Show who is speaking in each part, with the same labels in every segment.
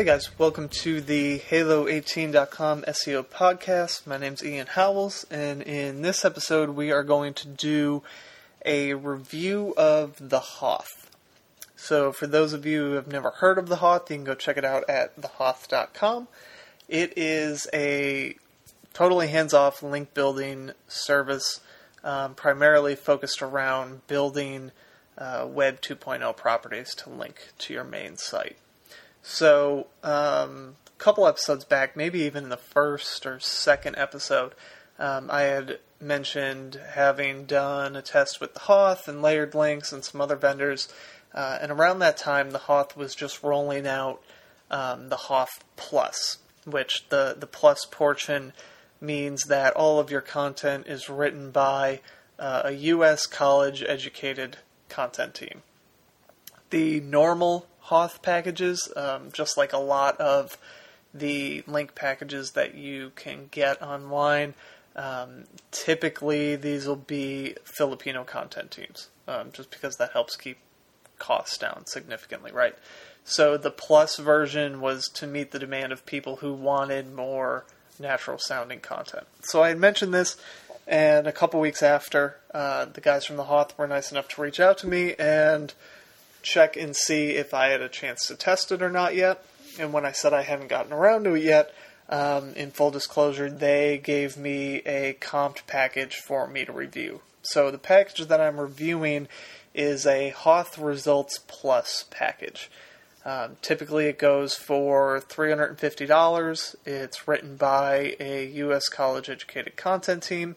Speaker 1: Hey guys, welcome to the Halo18.com SEO podcast. My name's Ian Howells, and in this episode we are going to do a review of the Hoth. So for those of you who have never heard of the Hoth, you can go check it out at thehoth.com. It is a totally hands-off link building service, primarily focused around building Web 2.0 properties to link to your main site. So, a couple episodes back, maybe even the first or second episode, I had mentioned having done a test with the Hoth and Layered Links and some other vendors, and around that time the Hoth was just rolling out the Hoth Plus, which the plus portion means that all of your content is written by a U.S. college-educated content team. The normal Hoth packages, just like a lot of the link packages that you can get online, typically these will be Filipino content teams, just because that helps keep costs down significantly, right? So the Plus version was to meet the demand of people who wanted more natural-sounding content. So I had mentioned this, and a couple weeks after, the guys from the Hoth were nice enough to reach out to me and check and see if I had a chance to test it or not yet. And when I said I haven't gotten around to it yet, in full disclosure, they gave me a comped package for me to review. So the package that I'm reviewing is a Hoth Results Plus package. Typically it goes for $350. It's written by a U.S. college-educated content team.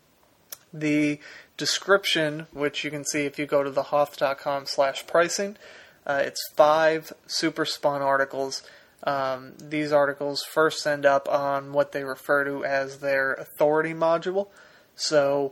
Speaker 1: The description, which you can see if you go to thehoth.com/pricing, it's 5 super spun articles. These articles first end up on what they refer to as their authority module. So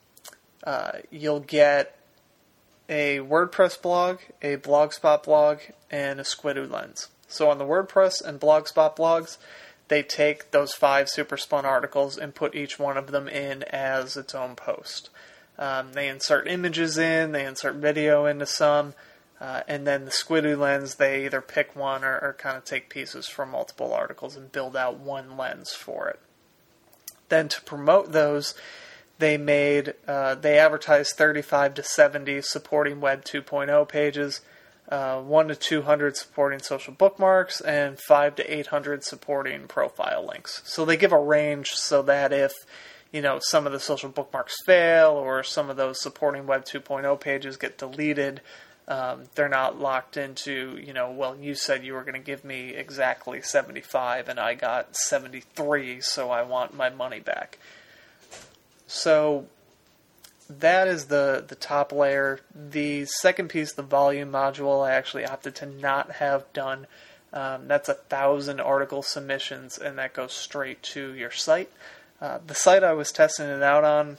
Speaker 1: you'll get a WordPress blog, a Blogspot blog, and a Squidoo Lens. So on the WordPress and Blogspot blogs, they take those 5 super spun articles and put each one of them in as its own post. They insert images in, they insert video into some, and then the Squidoo Lens, they either pick one or kind of take pieces from multiple articles and build out one lens for it. Then to promote those, they advertised 35 to 70 supporting Web 2.0 pages, 1 to 200 supporting social bookmarks, and 5 to 800 supporting profile links. So they give a range so that if some of the social bookmarks fail or some of those supporting Web 2.0 pages get deleted, they're not locked into, well, you said you were going to give me exactly 75 and I got 73, so I want my money back. So that is the top layer. The second piece, the volume module, I actually opted to not have done. That's 1,000 article submissions, and that goes straight to your site. The site I was testing it out on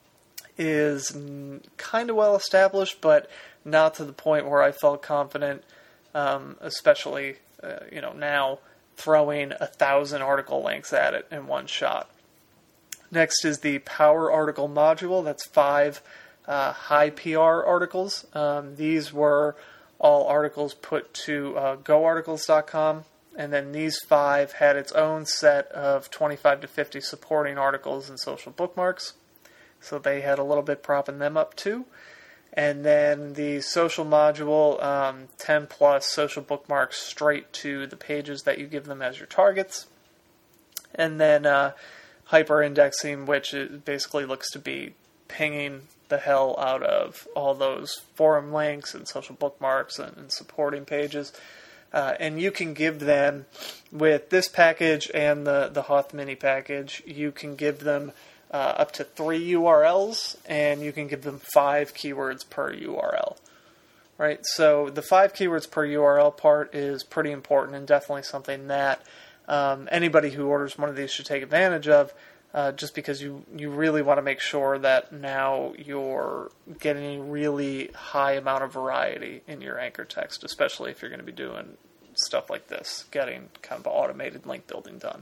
Speaker 1: is kind of well established, but not to the point where I felt confident, especially now throwing 1,000 article links at it in one shot. Next is the Power Article module. That's 5 high PR articles. These were all articles put to GoArticles.com, and then these 5 had its own set of 25 to 50 supporting articles and social bookmarks. So they had a little bit propping them up too. And then the social module, 10 plus social bookmarks straight to the pages that you give them as your targets. And then hyper-indexing, which basically looks to be pinging the hell out of all those forum links and social bookmarks and supporting pages. And you can give them, with this package and the Hoth Mini package, you can give them up to 3 URLs, and you can give them 5 keywords per URL. Right? So the 5 keywords per URL part is pretty important and definitely something that anybody who orders one of these should take advantage of, just because you really want to make sure that now you're getting a really high amount of variety in your anchor text, especially if you're going to be doing stuff like this, getting kind of automated link building done.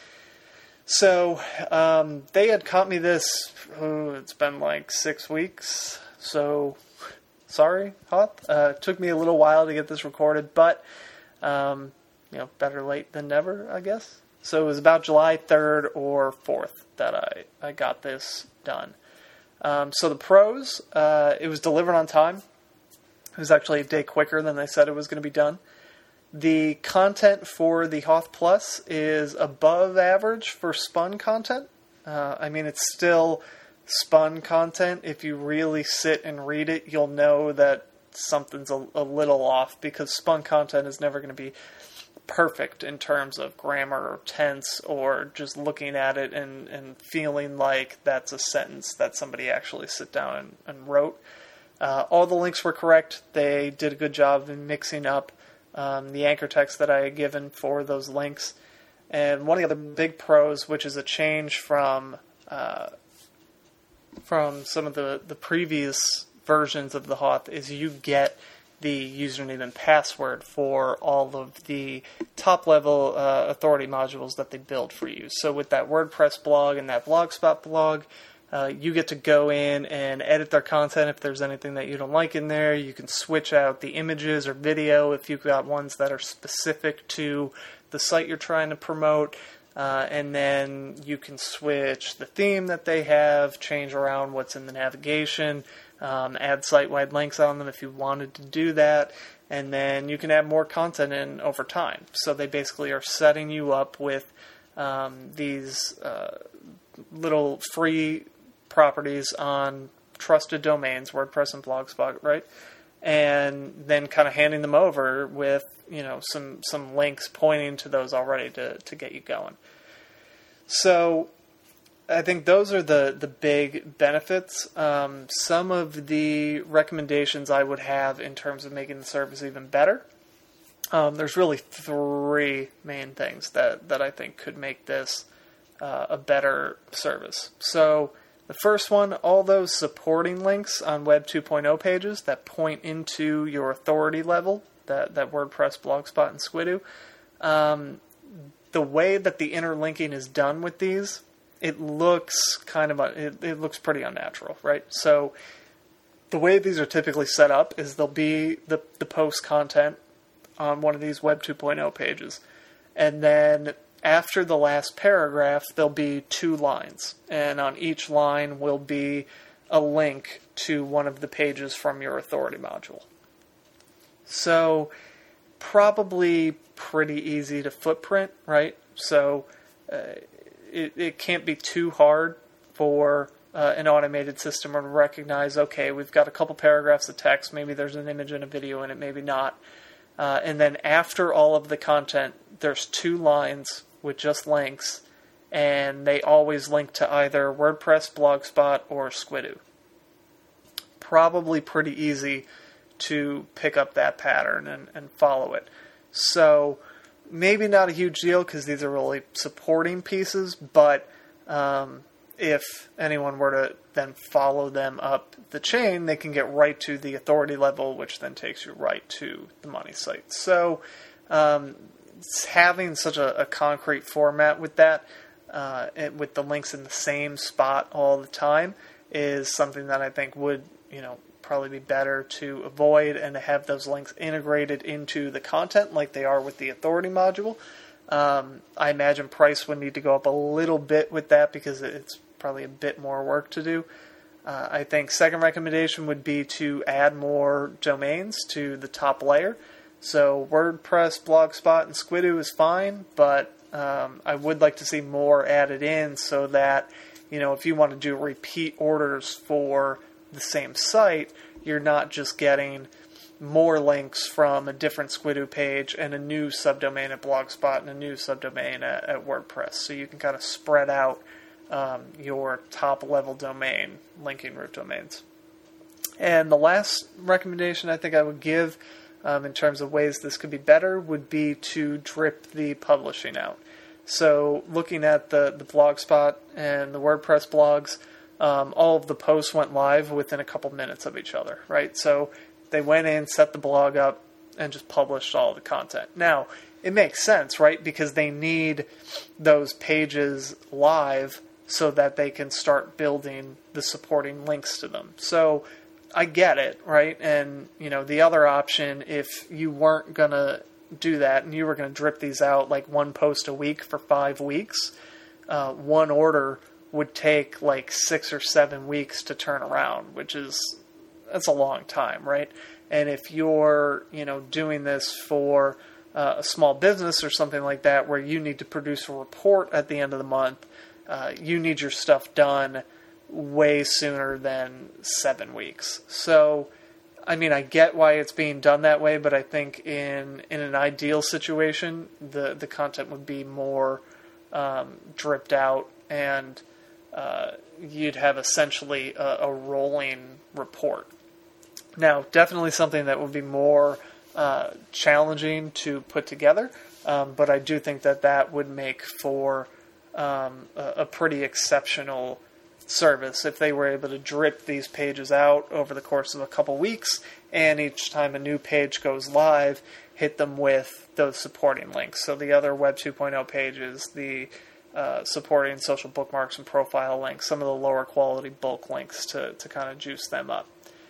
Speaker 1: So they had caught me this, it's been like 6 weeks, so sorry, Hoth. It took me a little while to get this recorded, but better late than never, I guess. So it was about July 3rd or 4th that I got this done. So the pros, it was delivered on time. It was actually a day quicker than they said it was going to be done. The content for the Hoth Plus is above average for spun content. It's still spun content. If you really sit and read it, you'll know that something's a little off, because spun content is never going to be perfect in terms of grammar or tense or just looking at it and feeling like that's a sentence that somebody actually sit down and wrote. All the links were correct. They did a good job in mixing up the anchor text that I had given for those links. And one of the other big pros, which is a change from some of the previous versions of the Hoth, is you get the username and password for all of the top-level authority modules that they build for you. So with that WordPress blog and that Blogspot blog, you get to go in and edit their content if there's anything that you don't like in there. You can switch out the images or video if you've got ones that are specific to the site you're trying to promote. And then you can switch the theme that they have, change around what's in the navigation, add site-wide links on them if you wanted to do that, and then you can add more content in over time. So they basically are setting you up with these little free properties on trusted domains, WordPress and Blogspot, right? And then kind of handing them over with some links pointing to those already to get you going. So I think those are the big benefits. Some of the recommendations I would have in terms of making the service even better, there's really three main things that I think could make this a better service. So the first one, all those supporting links on Web 2.0 pages that point into your authority level, that WordPress, Blogspot, and Squidoo, the way that the interlinking is done with these, it looks it looks pretty unnatural, right? So the way these are typically set up is there'll be the post content on one of these Web 2.0 pages, and then after the last paragraph, there'll be 2 lines, and on each line will be a link to one of the pages from your authority module. So probably pretty easy to footprint, right? So it can't be too hard for an automated system to recognize, okay, we've got a couple paragraphs of text, maybe there's an image and a video in it, maybe not. And then after all of the content, there's 2 lines with just links, and they always link to either WordPress, Blogspot, or Squidoo. Probably pretty easy to pick up that pattern and follow it. So maybe not a huge deal because these are really supporting pieces, but if anyone were to then follow them up the chain, they can get right to the authority level, which then takes you right to the money site. So having such a concrete format with that, with the links in the same spot all the time, is something that I think would, probably be better to avoid, and to have those links integrated into the content like they are with the authority module. I imagine price would need to go up a little bit with that because it's probably a bit more work to do. I think second recommendation would be to add more domains to the top layer. So WordPress, Blogspot, and Squidoo is fine, but I would like to see more added in so that, if you want to do repeat orders for the same site, you're not just getting more links from a different Squidoo page and a new subdomain at Blogspot and a new subdomain at WordPress. So you can kind of spread out your top-level domain linking root domains. And the last recommendation I think I would give in terms of ways this could be better would be to drip the publishing out. So looking at the Blogspot and the WordPress blogs, all of the posts went live within a couple minutes of each other, right? So they went in, set the blog up, and just published all the content. Now, it makes sense, right? Because they need those pages live so that they can start building the supporting links to them. So I get it, right? And, the other option, if you weren't going to do that and you were going to drip these out like one post a week for 5 weeks, one order would take like 6 or 7 weeks to turn around, that's a long time, right? And if you're, doing this for a small business or something like that where you need to produce a report at the end of the month, you need your stuff done way sooner than 7 weeks. So, I mean, I get why it's being done that way, but I think in an ideal situation, the content would be more dripped out, and you'd have essentially a rolling report. Now, definitely something that would be more challenging to put together, but I do think that would make for a pretty exceptional service if they were able to drip these pages out over the course of a couple weeks, and each time a new page goes live, hit them with those supporting links. So the other Web 2.0 pages, the supporting social bookmarks and profile links, some of the lower quality bulk links to kind of juice them up.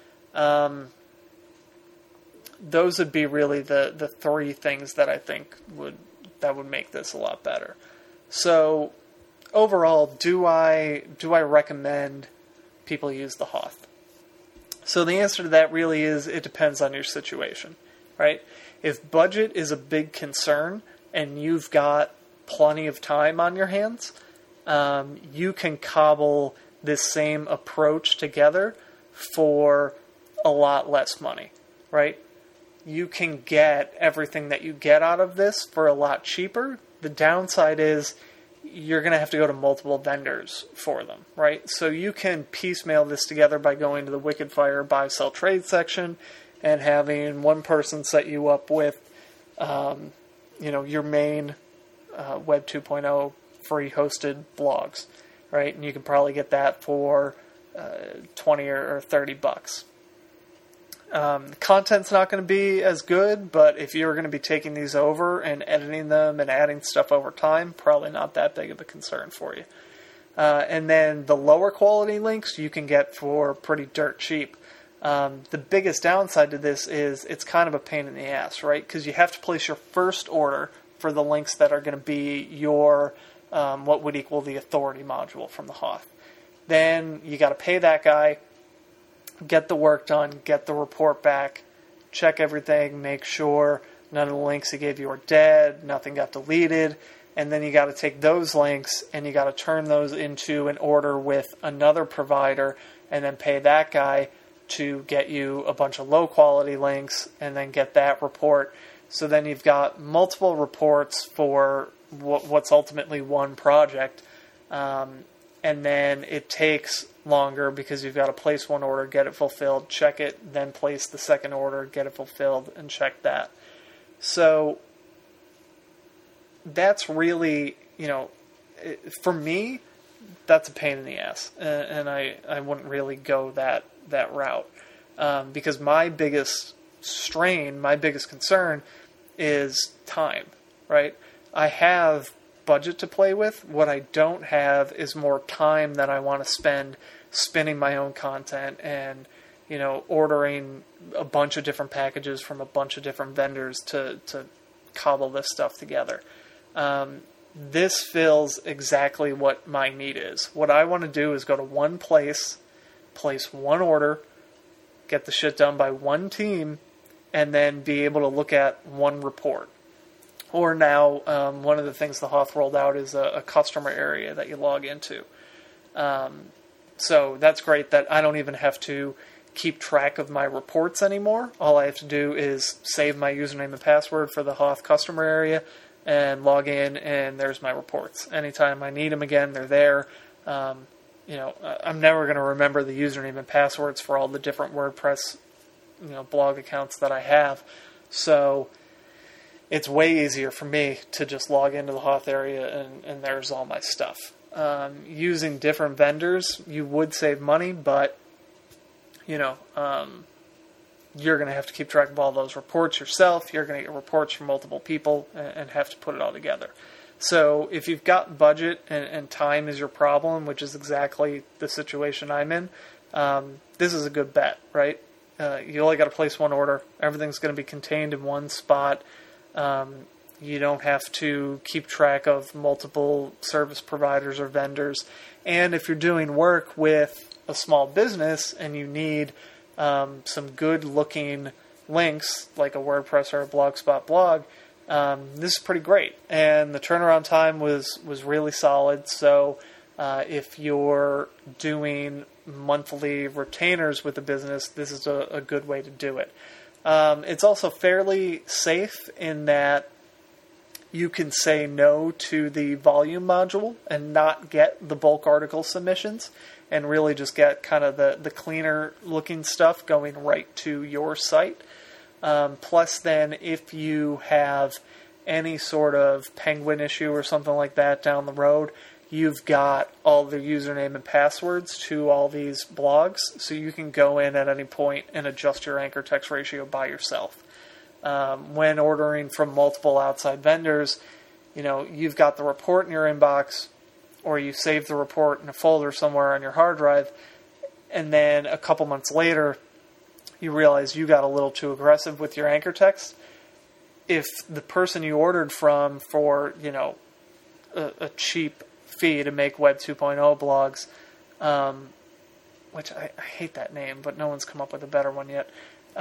Speaker 1: Those would be really the 3 things that I think would make this a lot better. So overall, do I recommend people use the Hoth? So the answer to that really is it depends on your situation, right? If budget is a big concern and you've got plenty of time on your hands, you can cobble this same approach together for a lot less money, right? You can get everything that you get out of this for a lot cheaper. The downside is you're going to have to go to multiple vendors for them, right? So you can piecemeal this together by going to the Wikidfire buy, sell, trade section and having one person set you up with, your main Web 2.0 free hosted blogs, right? And you can probably get that for $20 or $30. Content's not going to be as good, but if you're going to be taking these over and editing them and adding stuff over time, probably not that big of a concern for you. And then the lower quality links you can get for pretty dirt cheap. The biggest downside to this is it's kind of a pain in the ass, right? Because you have to place your first order for the links that are going to be your, what would equal the authority module from the Hoth. Then you got to pay that guy, get the work done, get the report back, check everything, make sure none of the links he gave you are dead, nothing got deleted, and then you got to take those links and you got to turn those into an order with another provider and then pay that guy to get you a bunch of low quality links and then get that report. So then you've got multiple reports for what's ultimately one project, and then it takes longer because you've got to place one order, get it fulfilled, check it, then place the second order, get it fulfilled, and check that. So that's really, for me, that's a pain in the ass, and I wouldn't really go that route, because my biggest strain, my biggest concern is time, right? I have budget to play with. What I don't have is more time that I want to spend spinning my own content and, ordering a bunch of different packages from a bunch of different vendors to cobble this stuff together. This fills exactly what my need is. What I want to do is go to one place one order, get the shit done by one team, and then be able to look at one report. Or now, one of the things the Hoth rolled out is a customer area that you log into. So that's great that I don't even have to keep track of my reports anymore. All I have to do is save my username and password for the Hoth customer area and log in, and there's my reports. Anytime I need them again, they're there. I'm never going to remember the username and passwords for all the different WordPress, blog accounts that I have. So it's way easier for me to just log into the Hoth area and there's all my stuff. Using different vendors, you would save money, but, you're going to have to keep track of all those reports yourself. You're going to get reports from multiple people and have to put it all together. So if you've got budget and time is your problem, which is exactly the situation I'm in, this is a good bet, right? You only got to place one order. Everything's going to be contained in one spot. You don't have to keep track of multiple service providers or vendors. And if you're doing work with a small business and you need some good-looking links, like a WordPress or a Blogspot blog, this is pretty great. And the turnaround time was really solid. So if you're doing monthly retainers with a business, this is a good way to do it. It's also fairly safe in that you can say no to the volume module and not get the bulk article submissions and really just get kind of the cleaner looking stuff going right to your site. Plus then if you have any sort of Penguin issue or something like that down the road, you've got all the username and passwords to all these blogs, so you can go in at any point and adjust your anchor text ratio by yourself. When ordering from multiple outside vendors, you've got the report in your inbox, or you save the report in a folder somewhere on your hard drive, and then a couple months later, you realize you got a little too aggressive with your anchor text. If the person you ordered from for, a cheap fee to make Web 2.0 blogs, which I hate that name, but no one's come up with a better one yet.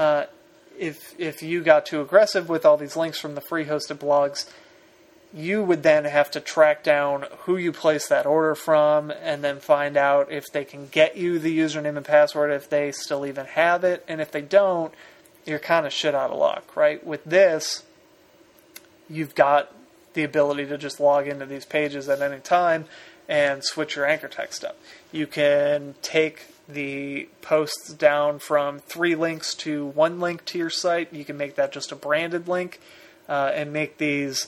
Speaker 1: If you got too aggressive with all these links from the free hosted blogs, you would then have to track down who you placed that order from and then find out if they can get you the username and password, if they still even have it. And if they don't, you're kind of shit out of luck, right? With this, you've got the ability to just log into these pages at any time and switch your anchor text up. You can take the posts down from 3 links to 1 link to your site. You can make that just a branded link and make these,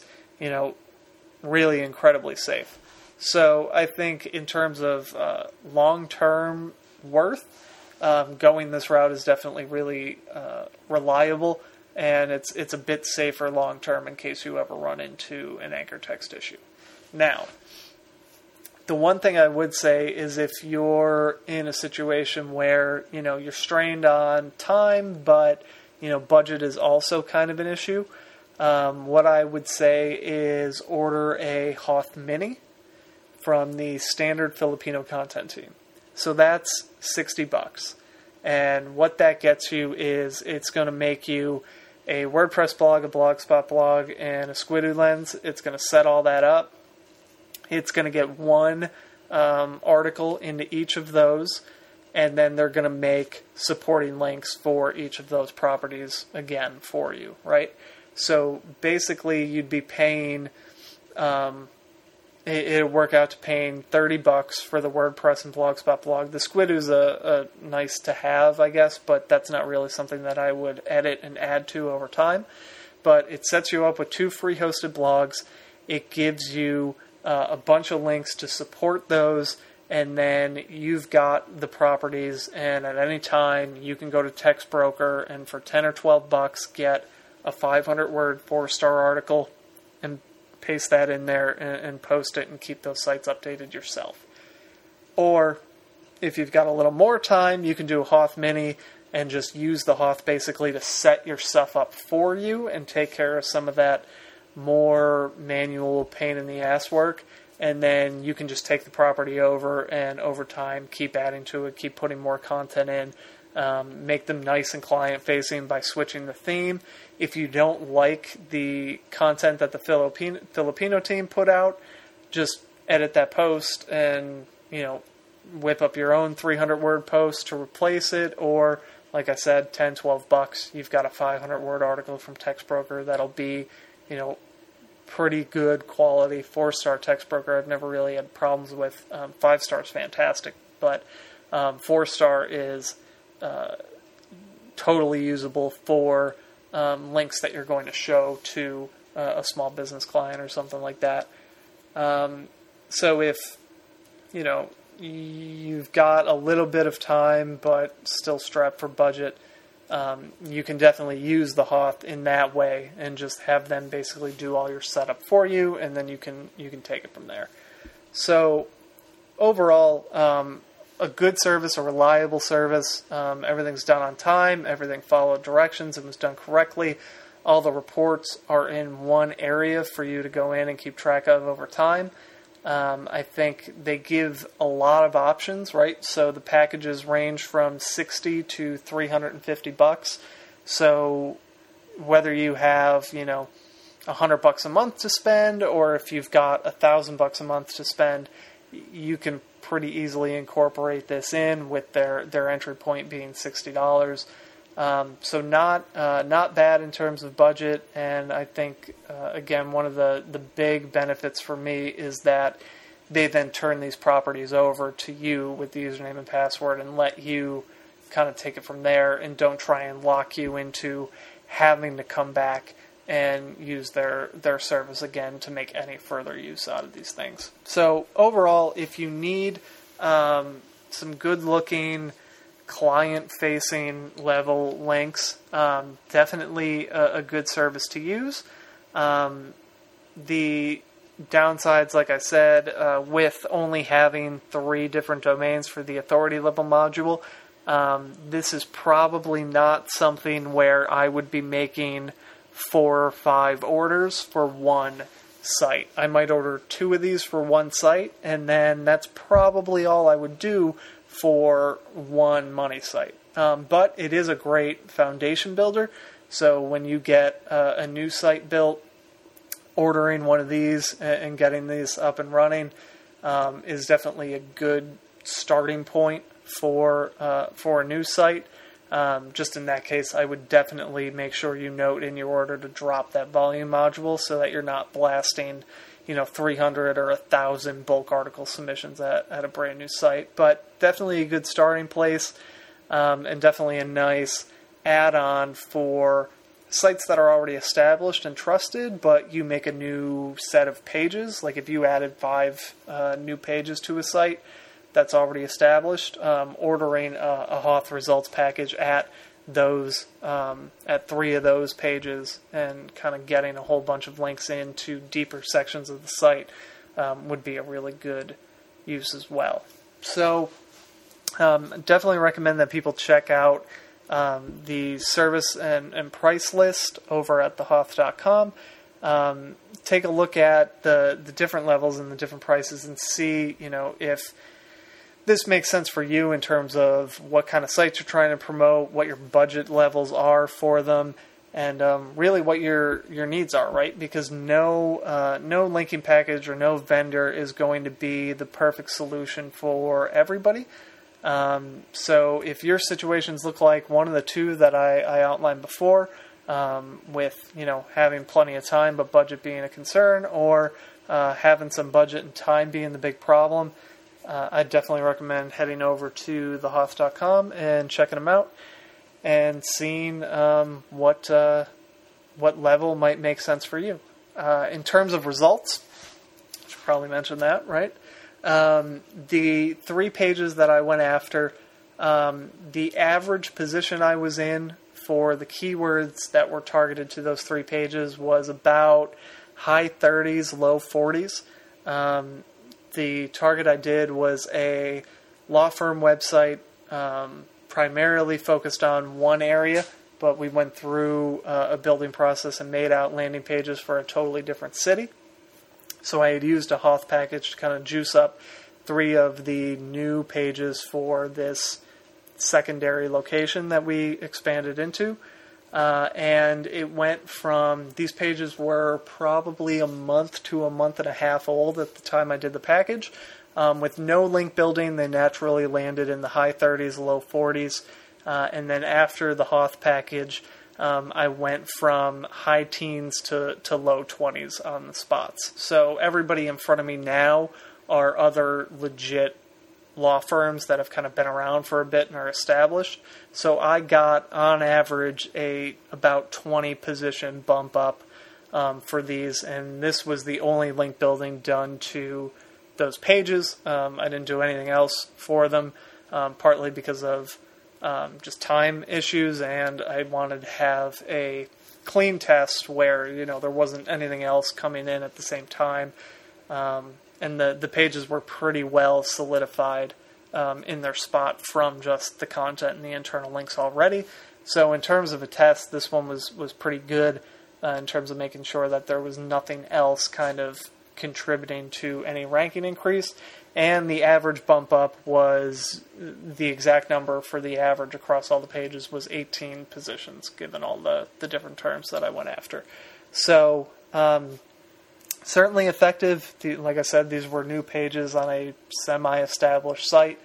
Speaker 1: really incredibly safe. So I think in terms of long-term worth, going this route is definitely really reliable, and it's a bit safer long-term in case you ever run into an anchor text issue. Now, the one thing I would say is if you're in a situation where, you're strained on time, but, budget is also kind of an issue, what I would say is order a Hoth Mini from the standard Filipino content team. So that's $60. And what that gets you is it's going to make you a WordPress blog, a Blogspot blog, and a Squidoo lens. It's going to set all that up. It's going to get 1 article into each of those, and then they're going to make supporting links for each of those properties again for you, right? So basically you'd be paying, it'd work out to paying $30 for the WordPress and Blogspot blog. The Squidoo's a nice to have, I guess, but that's not really something that I would edit and add to over time. But it sets you up with 2 free hosted blogs. It gives you a bunch of links to support those, and then you've got the properties, and at any time you can go to TextBroker and for $10 or $12 get a 500-word 4-star article and paste that in there and post it and keep those sites updated yourself. Or if you've got a little more time, you can do a Hoth Mini and just use the Hoth basically to set your stuff up for you and take care of some of that more manual pain in the ass work. And then you can just take the property over and over time keep adding to it, keep putting more content in, make them nice and client-facing by switching the theme. If you don't like the content that the Filipino team put out, just edit that post and, whip up your own 300-word post to replace it. Or, like I said, $10, $12, you've got a 500-word article from TextBroker that'll be, pretty good quality 4-star TextBroker. I've never really had problems with. 5-star is fantastic, but 4-star is totally usable for links that you're going to show to a small business client or something like that. So if, you've got a little bit of time but still strapped for budget, you can definitely use the Hoth in that way and just have them basically do all your setup for you, and then you can take it from there. So overall, a good service, a reliable service. Everything's done on time. Everything followed directions and was done correctly. all the reports are in one area for you to go in and keep track of over time. I think they give a lot of options, right? So the packages range from $60 to $350. So whether you have, $100 a month to spend, or if you've got $1,000 a month to spend, you can pretty easily incorporate this in with their entry point being $60. So not bad in terms of budget, and I think again, one of the big benefits for me is that they then turn these properties over to you with the username and password and let you kind of take it from there, and don't try and lock you into having to come back and use their service again to make any further use out of these things. So overall, if you need some good-looking, client-facing level links, definitely a good service to use. The downsides, like I said, with only having 3 different domains for the authority level module, this is probably not something where I would be making 4 or 5 orders for one site. I might order 2 of these for one site, and then that's probably all I would do for one money site. But it is a great foundation builder, so when you get a new site built, ordering one of these and getting these up and running is definitely a good starting point for a new site. Just in that case, I would definitely make sure you note in your order to drop that volume module so that you're not blasting 300 or 1,000 bulk article submissions at a brand new site. But definitely a good starting place, and definitely a nice add-on for sites that are already established and trusted, but you make a new set of pages. Like if you added 5 new pages to a site that's already established, ordering a Hoth results package at those at 3 of those pages and kind of getting a whole bunch of links into deeper sections of the site would be a really good use as well. So definitely recommend that people check out the service and price list over at thehoth.com. Take a look at the different levels and the different prices and see if this makes sense for you in terms of what kind of sites you're trying to promote, what your budget levels are for them, and really what your needs are, right? Because no linking package or no vendor is going to be the perfect solution for everybody. So if your situations look like one of the 2 that I outlined before, with having plenty of time but budget being a concern, or having some budget and time being the big problem, I'd definitely recommend heading over to thehoth.com and checking them out and seeing what level might make sense for you. In terms of results, I should probably mention that, right? The 3 pages that I went after, the average position I was in for the keywords that were targeted to those 3 pages was about high 30s, low 40s. The target I did was a law firm website, primarily focused on one area, but we went through a building process and made out landing pages for a totally different city. So I had used a Hoth package to kind of juice up 3 of the new pages for this secondary location that we expanded into. And it went from, these pages were probably a month to a month and a half old at the time I did the package. With no link building, they naturally landed in the high 30s, low 40s. And then after the Hoth package, I went from high teens to low 20s on the spots. So everybody in front of me now are other legit law firms that have kind of been around for a bit and are established. So I got, on average, about 20 position bump up for these, and this was the only link building done to those pages. I didn't do anything else for them, partly because of just time issues, and I wanted to have a clean test where there wasn't anything else coming in at the same time. And the pages were pretty well solidified in their spot from just the content and the internal links already. So in terms of a test, this one was pretty good. in terms of making sure that there was nothing else kind of contributing to any ranking increase. And the average bump up was the exact number for the average across all the pages was 18 positions, given all the different terms that I went after. So, certainly effective. Like I said, these were new pages on a semi-established site.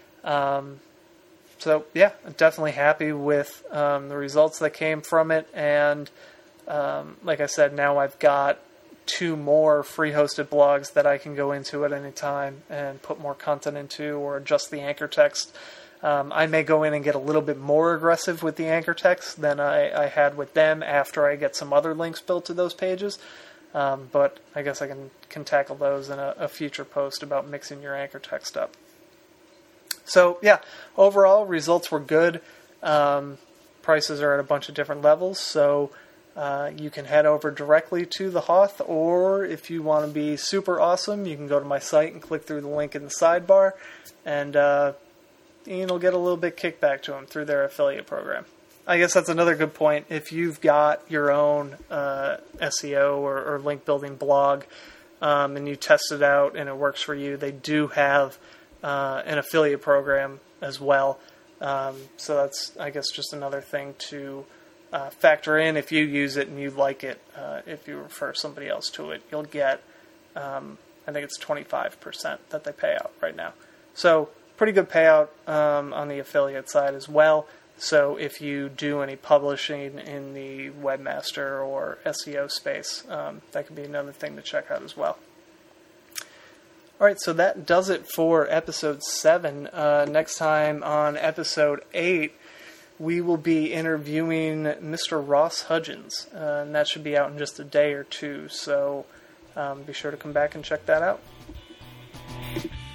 Speaker 1: So, yeah, I'm definitely happy with the results that came from it. And like I said, now I've got 2 more free hosted blogs that I can go into at any time and put more content into or adjust the anchor text. I may go in and get a little bit more aggressive with the anchor text than I had with them after I get some other links built to those pages. But I guess I can tackle those in a future post about mixing your anchor text up. So yeah, overall results were good. Prices are at a bunch of different levels, so you can head over directly to the Hoth, or if you want to be super awesome, you can go to my site and click through the link in the sidebar, and you'll get a little bit kickback to them through their affiliate program. I guess that's another good point. If you've got your own SEO or link building blog, and you test it out and it works for you, they do have an affiliate program as well. So that's, I guess, just another thing to factor in. If you use it and you like it, if you refer somebody else to it, you'll get, I think it's 25% that they pay out right now. So pretty good payout on the affiliate side as well. So if you do any publishing in the webmaster or SEO space, that could be another thing to check out as well. All right, so that does it for episode 7. Next time on episode 8, we will be interviewing Mr. Ross Hudgens, and that should be out in just a day or two, so be sure to come back and check that out.